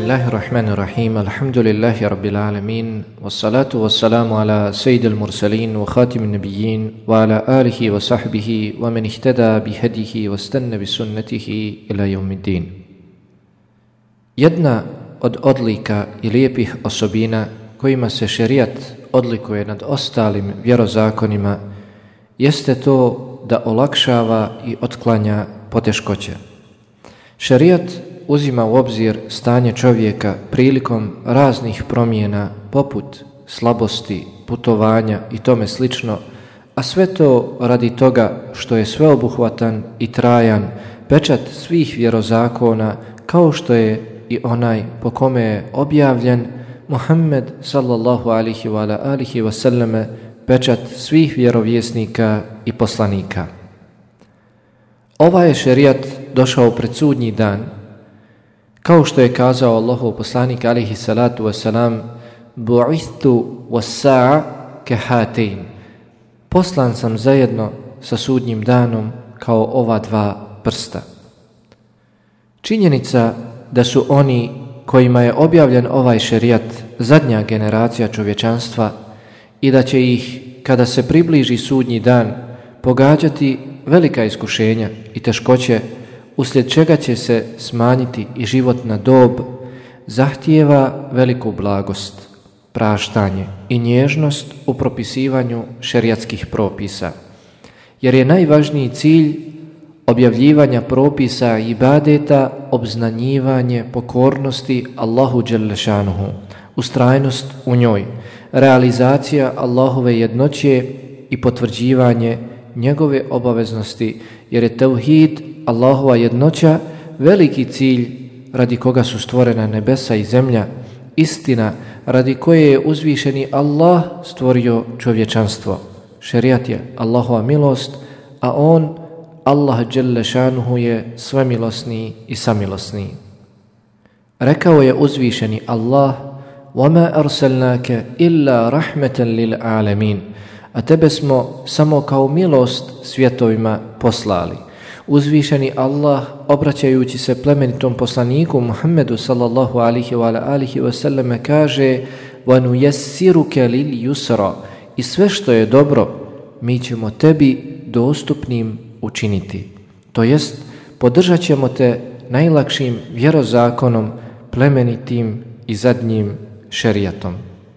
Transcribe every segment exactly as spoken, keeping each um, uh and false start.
Bismillahirrahmanirrahim. Alhamdulillahi rabbil alamin. Wassalatu wassalamu ala sayyidil mursalin wa khatimin nabiyyin wa ala alihi wa sahbihi wa man ihtada bihadihi wa stanna bi sunnatihi ila yawmiddin. Jedna od odlika i lijepih osobina kojima se šerijat odlikuje nad ostalim vjerozakonima jeste to da olakšava i otklanja poteškoće. Šerijat uzima u obzir stanje čovjeka prilikom raznih promjena poput slabosti, putovanja i tome slično, a sve to radi toga što je sveobuhvatan i trajan pečat svih vjerozakona, kao što je i onaj po kome je objavljen Muhammed sallallahu alihi wa ala alihi wa sallame, pečat svih vjerovjesnika i poslanika. Ovaj je šerijat došao pred sudnji dan, kao što je kazao Allahov poslanik alihi salatu wasalam, bu'ithtu was-sa'a kahatain. Poslan sam zajedno sa sudnjim danom kao ova dva prsta. Činjenica da su oni kojima je objavljen ovaj šerijat zadnja generacija čovječanstva i da će ih, kada se približi sudnji dan, pogađati velika iskušenja i teškoće, uslijed čega će se smanjiti i životna dob, zahtijeva veliku blagost, praštanje i nježnost u propisivanju šerijatskih propisa, jer je najvažniji cilj objavljivanja propisa i ibadeta obznanjivanje pokornosti Allahu dželle šanuhu, ustrajnost u njoj, realizacija Allahove jednoće i potvrđivanje njegove obaveznosti, jer je tevhid, Allahova jednoća, veliki cilj radi koga su stvorena nebesa i zemlja, istina radi koje je uzvišeni Allah stvorio čovječanstvo. Šerijat je Allahova milost, a on, Allah dželle šanuhu, je svemilosni i samilosni. Rekao je uzvišeni Allah: وَمَا أَرْسَلْنَاكَ إِلَّا رَحْمَةً لِلْعَالَمِينَ. A tebe smo samo kao milost svjetovima poslali. Uzvišeni Allah, obraćajući se plemenitom poslaniku Muhammedu sallallahu alihi wa alihi wa sallam, kaže: وَنُيَسِّرُكَ لِلْيُسْرَ. I sve što je dobro mi ćemo tebi dostupnim učiniti. To jest, podržat ćemo te najlakšim vjerozakonom, plemenitim i zadnjim šerijatom.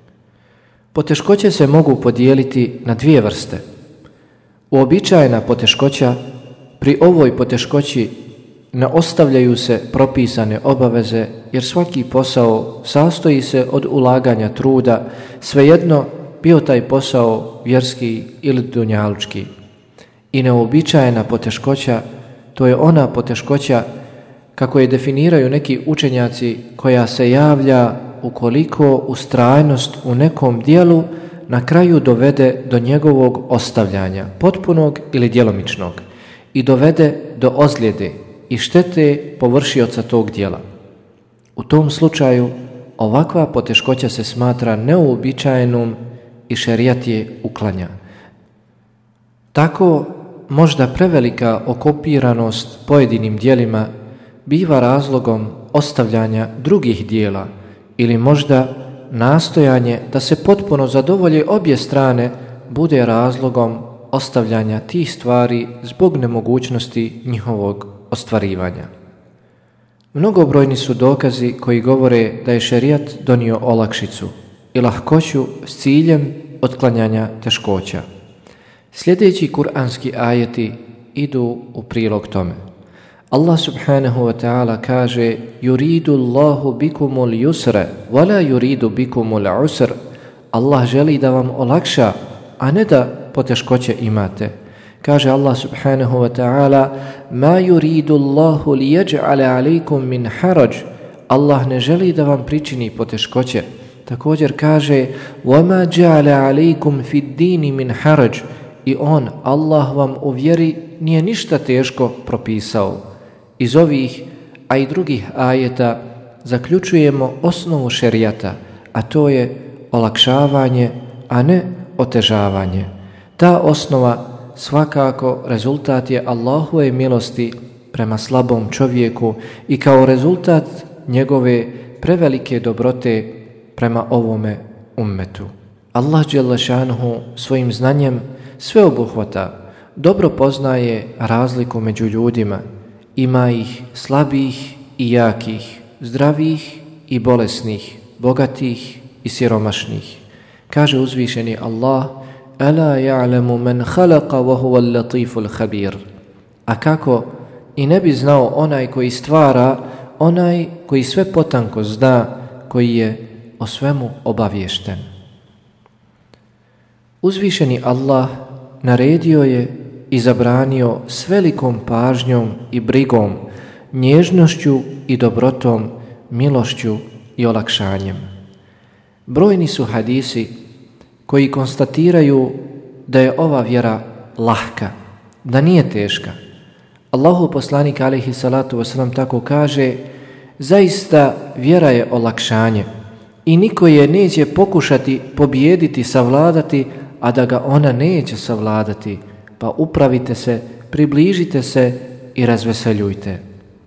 Poteškoće se mogu podijeliti na dvije vrste. Uobičajena poteškoća, pri ovoj poteškoći ne ostavljaju se propisane obaveze, jer svaki posao sastoji se od ulaganja truda, svejedno bio taj posao vjerski ili dunjalučki. I neuobičajena poteškoća, to je ona poteškoća, kako je definiraju neki učenjaci, koja se javlja ukoliko ustrajnost u nekom dijelu na kraju dovede do njegovog ostavljanja, potpunog ili djelomičnog, i dovede do ozljede i štete površioca tog dijela. U tom slučaju ovakva poteškoća se smatra neuobičajenom i šerijat je uklanja. Tako možda prevelika okupiranost pojedinim dijelima biva razlogom ostavljanja drugih dijela, ili možda nastojanje da se potpuno zadovolje obje strane bude razlogom ostavljanja tih stvari zbog nemogućnosti njihovog ostvarivanja. Mnogobrojni su dokazi koji govore da je šerijat donio olakšicu i lahkoću s ciljem otklanjanja teškoća. Sljedeći kuranski ajeti idu u prilog tome. Allah subhanahu wa ta'ala kaže: yuridu Allahu bikumul yusra wa la yuridu bikumul usr. Allah želi da vam olakša, a ne da poteškoće imate. Kaže Allah subhanahu wa ta'ala: ma yuridu Allahu liyaj'ala alaykum min haraj. Allah ne želi da vam pričini poteškoće. Također kaže: wa ma ja'ala alaykum fid dini min haraj. I on, Allah, vam u vjeri nije ništa teško propisao. Iz ovih, a i drugih ajeta zaključujemo osnovu šerijata, a to je olakšavanje, a ne otežavanje. Ta osnova svakako rezultat je Allahove milosti prema slabom čovjeku i kao rezultat njegove prevelike dobrote prema ovome ummetu. Allah dželle šanuhu svojim znanjem sveobuhvata, dobro poznaje razliku među ljudima. Ima ih slabih i jakih, zdravih i bolesnih, bogatih i siromašnih. Kaže uzvišeni Allah: Ala ja'lamu man khalaqa wa huwa al-latiful khabir. A kako i ne bi znao onaj koji stvara, onaj koji sve potanko zna, koji je o svemu obaviješten. Uzvišeni Allah naredio je i zabranio s velikom pažnjom i brigom, nježnošću i dobrotom, milošću i olakšanjem. Brojni su hadisi koji konstatiraju da je ova vjera lahka, da nije teška. Allahu poslanik alejhi salatu vesselam tako kaže: zaista vjera je olakšanje i niko je neće pokušati pobijediti, savladati, a da ga ona neće savladati. Pa upravite se, približite se i razveseljujte.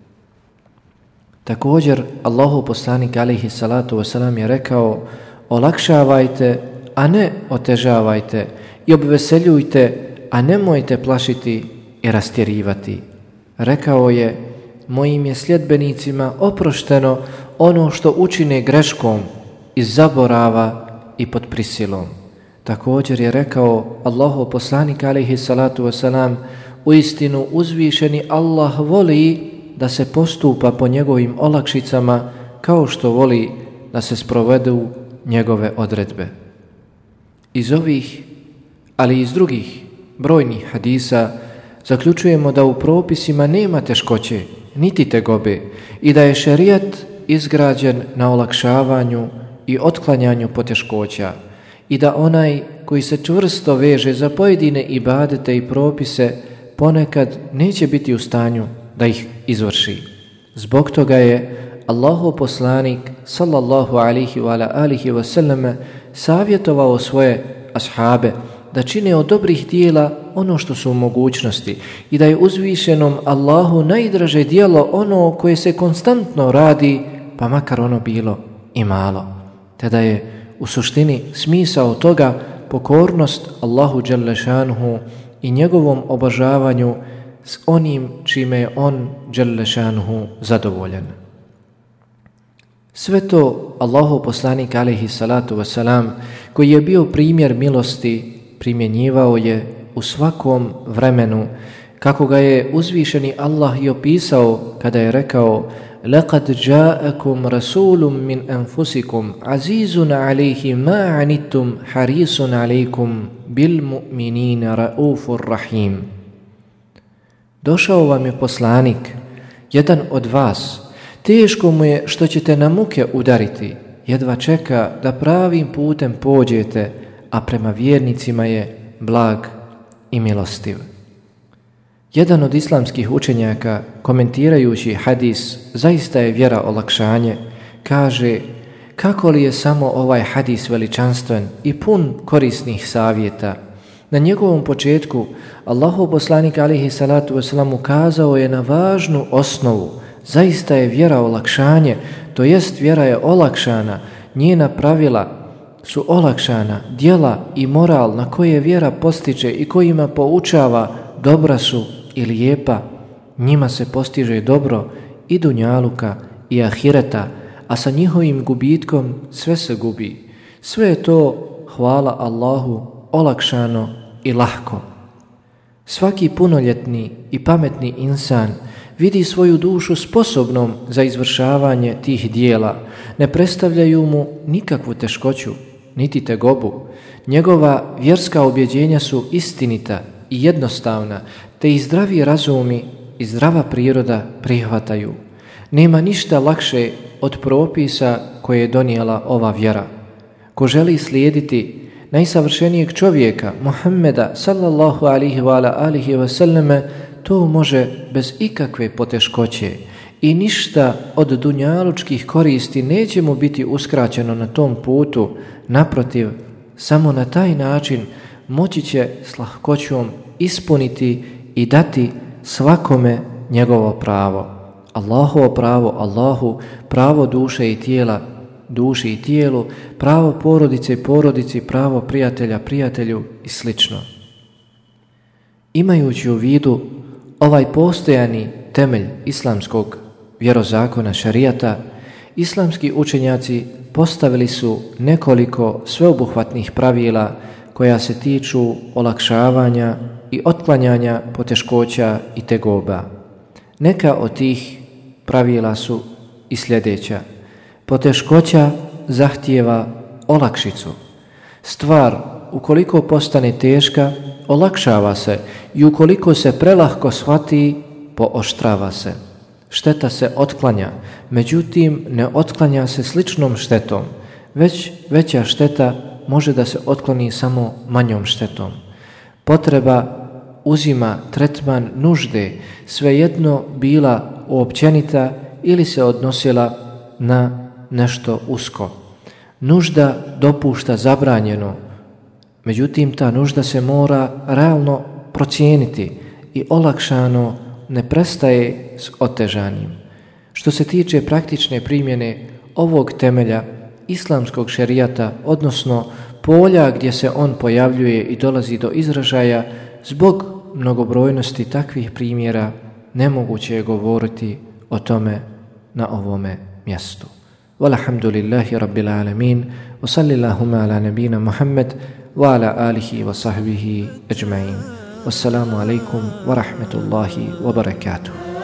Također, Allahu poslanik alejhi salatu vesselam je rekao: olakšavajte, a ne otežavajte, i obveseljujte, a nemojte plašiti i rastjerivati. Rekao je: mojim je sljedbenicima oprošteno ono što učine greškom, iz zaborava i pod prisilom. Također je rekao Allahov poslanik alejhi salatu vesselam: uistinu uzvišeni Allah voli da se postupa po njegovim olakšicama kao što voli da se sprovedu njegove odredbe. Iz ovih, ali i iz drugih brojnih hadisa zaključujemo da u propisima nema teškoće, niti tegobe, i da je šerijat izgrađen na olakšavanju i otklanjanju poteškoća, i da onaj koji se čvrsto veže za pojedine ibadete i propise ponekad neće biti u stanju da ih izvrši. Zbog toga je Allahov poslanik sallallahu alihi wa alihi wa sallam savjetovao svoje ashabe da čine od dobrih dijela ono što su u mogućnosti i da je uzvišenom Allahu najdraže dijelo ono koje se konstantno radi, pa makar ono bilo i malo. Te da je u suštini smisao toga pokornost Allahu dželle šanuhu i njegovom obožavanju s onim čime je on dželle šanuhu zadovoljan. Sve to Allahov poslanik alejhi salatu vesselam, koji je bio primjer milosti, primjenjivao je u svakom vremenu, kako ga je uzvišeni Allah i opisao kada je rekao: لَقَدْ جَاءَكُمْ رَسُولٌ مِّنْ أَنفُسِكُمْ عَزِيزٌ عَلَيْهِ مَا عَنِتُّمْ حَرِيصٌ عَلَيْكُمْ بِالْمُؤْمِنِينَ رَؤُوفٌ رَحِيمٌ. Došao vam je poslanik, jedan od vas, teško mu je što ćete na muke udariti, jedva čeka da pravim putem pođete, a prema vjernicima je blag i milostiv. Jedan od islamskih učenjaka, komentirajući hadis zaista je vjera olakšanje, kaže: kako li je samo ovaj hadis veličanstven i pun korisnih savjeta. Na njegovom početku Allahov poslanik alejhi salatu vesselam ukazao je na važnu osnovu. Zaista je vjera olakšanje, to jest vjera je olakšana, njena pravila su olakšana, djela i moral na koje vjera postiče i kojima poučava dobra su i lijepa, njima se postiže dobro i dunjaluka i ahireta, a sa njihovim gubitkom sve se gubi. Sve je to, hvala Allahu, olakšano i lahko. Svaki punoljetni i pametni insan vidi svoju dušu sposobnom za izvršavanje tih dijela, ne predstavljaju mu nikakvu teškoću, niti tegobu. Njegova vjerska objeđenja su istinita i jednostavna, te i zdravi razumi i zdrava priroda prihvataju. Nema ništa lakše od propisa koje je donijela ova vjera. Ko želi slijediti najsavršenijeg čovjeka, Muhammeda sallallahu alihi wa alihi wa sallame, to može bez ikakve poteškoće i ništa od dunjalučkih koristi neće mu biti uskraćeno na tom putu. Naprotiv, samo na taj način moći će s lahkoćom ispuniti i dati svakome njegovo pravo. Allahovo pravo Allahu, pravo duše i tijela duši i tijelu, pravo porodice i porodici, pravo prijatelja prijatelju i slično. Imajući u vidu ovaj postojani temelj islamskog vjerozakona šarijata, islamski učenjaci postavili su nekoliko sveobuhvatnih pravila koja se tiču olakšavanja i otklanjanja poteškoća i tegoba. Neka od tih pravila su i sljedeća. Poteškoća zahtijeva olakšicu. Stvar, ukoliko postane teška, olakšava se i ukoliko se prelahko shvati, pooštrava se. Šteta se otklanja, međutim ne otklanja se sličnom štetom, već veća šteta može da se otkloni samo manjom štetom. Potreba uzima tretman nužde, svejedno bila uopćenita ili se odnosila na nešto usko. Nužda dopušta zabranjeno, međutim ta nužda se mora realno procijeniti i olakšano ne prestaje s otežanim. Što se tiče praktične primjene ovog temelja islamskog šerijata, odnosno polja gdje se on pojavljuje i dolazi do izražaja, zbog mnogobrojnosti takvih primjera nemoguće je govoriti o tome na ovome mjestu. Walhamdulillahi rabbil alamin, wa sallillahuma ala nabina Muhammad wa ala alihi wa sahbihi ajma'in. Wassalamu alaikum wa rahmatullahi wa barakatuh.